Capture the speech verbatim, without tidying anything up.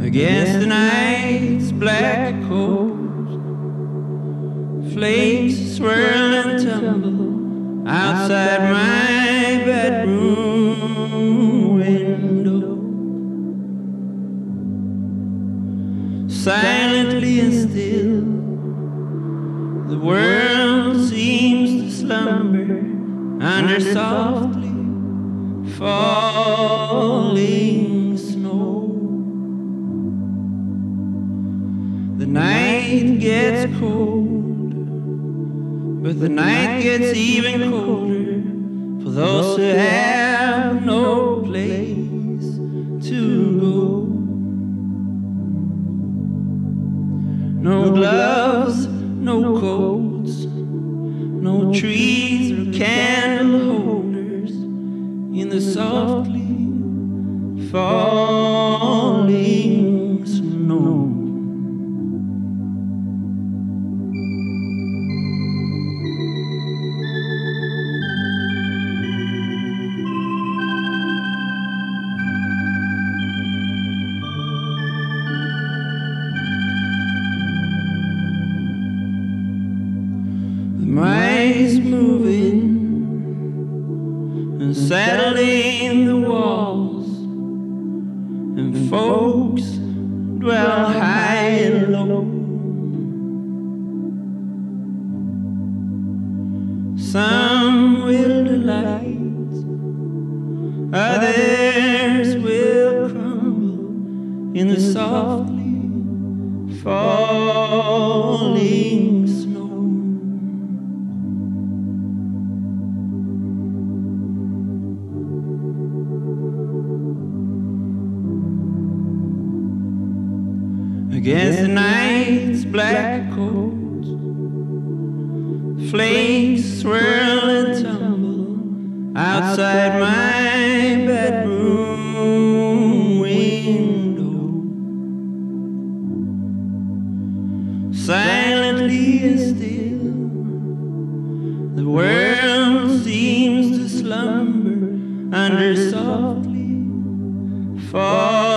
against the night's black coat. Flakes swirl and tumble outside my bedroom window. Silently and still, the world seems to slumber under softly falling snow. The night gets cold, but the night gets even colder for those who have no place to go. No gloves, no coats, no trees or candle holders in the softly falling snow. The mice moving and settling the walls, and folks dwell high and low. Some will delight, others will crumble in the softly falling snow. Against the night's black coat, flakes swirl and tumble outside my bedroom window. Silently and still, the world seems to slumber under softly falling